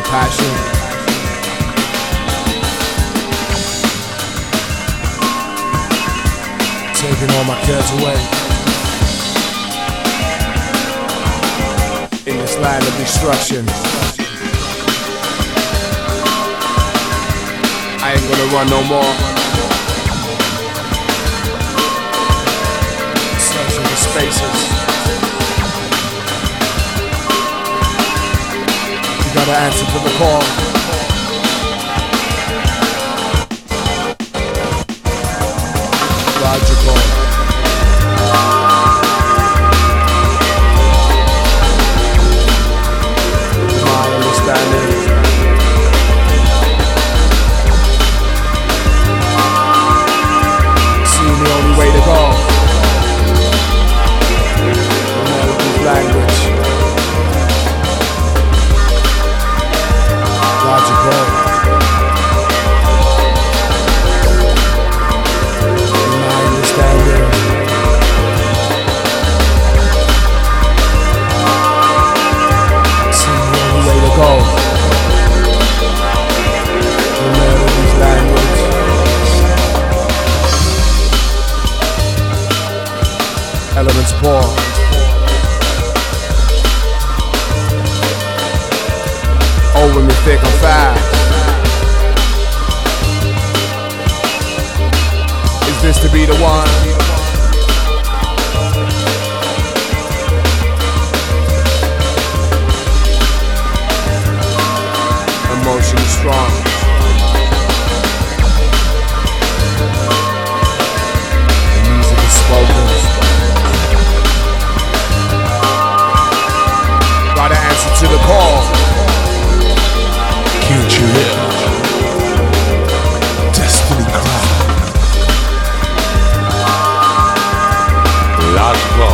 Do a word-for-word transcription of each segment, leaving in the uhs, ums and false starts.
passion. Taking all my cares away. In this land of destruction, I ain't gonna run no more. Searching for spaces. You gotta answer to the call. Logical. My understanding. See the only way to go. American language. Logical. My understanding. See the only way to go. American language. Elements poor. Oh, when we think I'm fast. Is this to be the one? Emotion is strong. The music is spoken. Gotta answer to the call. Future Hill. Destiny Cry. Logical.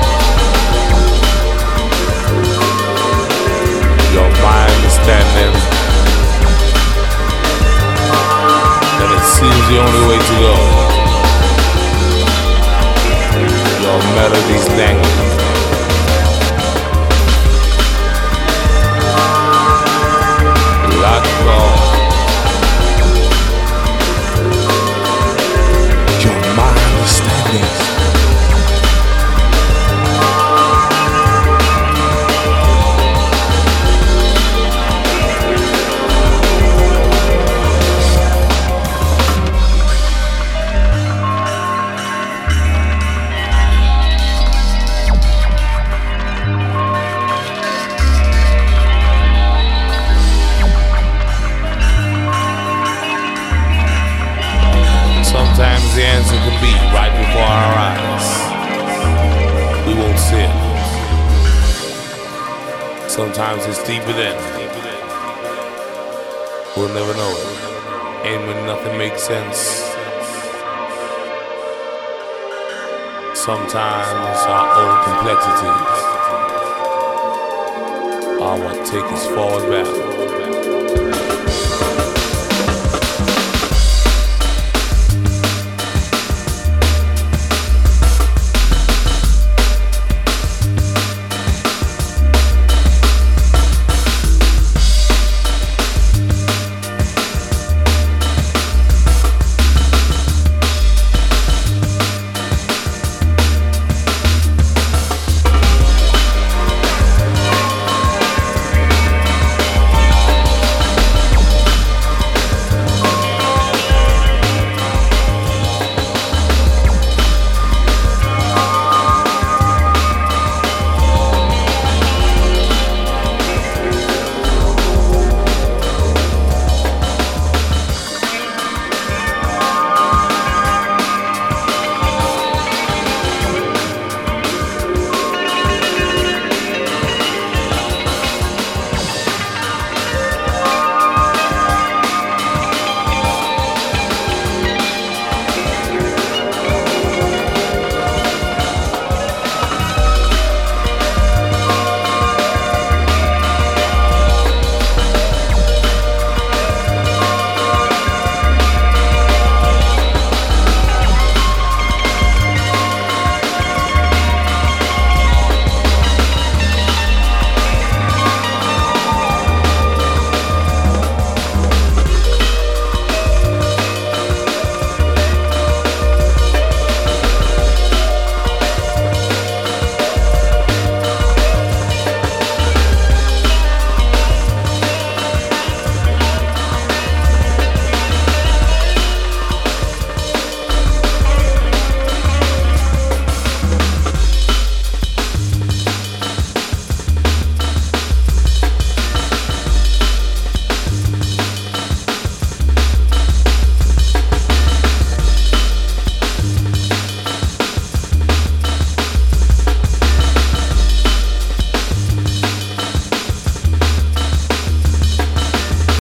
Your mind understanding that it seems the only way to go. Your melody's language. Logical. Your mind understanding. Sometimes the answer can be right before our eyes. We won't see it. Sometimes it's deeper than. We'll never know it. And when nothing makes sense, sometimes our own complexities are what take us forward back.